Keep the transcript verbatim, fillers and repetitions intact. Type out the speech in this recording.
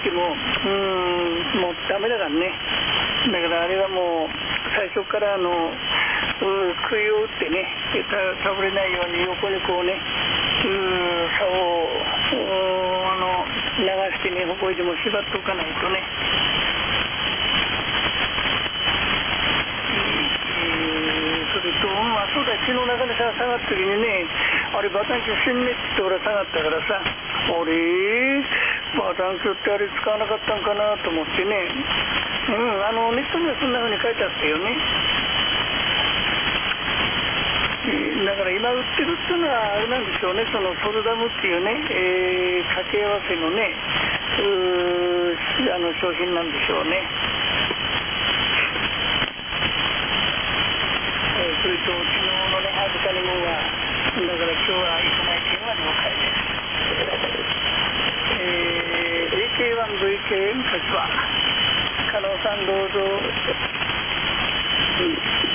っても、うーん、もうダメだからね。だからあれはもう最初からあの杭を打ってね、倒れないように横でこうね、竿をあの流してね、ほこりでも縛っておかないとね。それと、まあそうだ、昨日なかなか下がった時にね、あれ、バタンキューせんねって俺は下がったからさ、あれ、バタンキューってあれ使わなかったんかなと思ってね、うん、あのネットにはそんな風に書いてあったよね。だから今売ってるっていうのはあれなんでしょうね、そのソルダムっていうね、えー、掛け合わせのね、うあの商品なんでしょうね。えー、それと昨日のね、預かり物は、だから今日は行かないっていうのは了解です。えー、ブイケーワン、ブイケーエム 柏、加納さんどうぞ。うん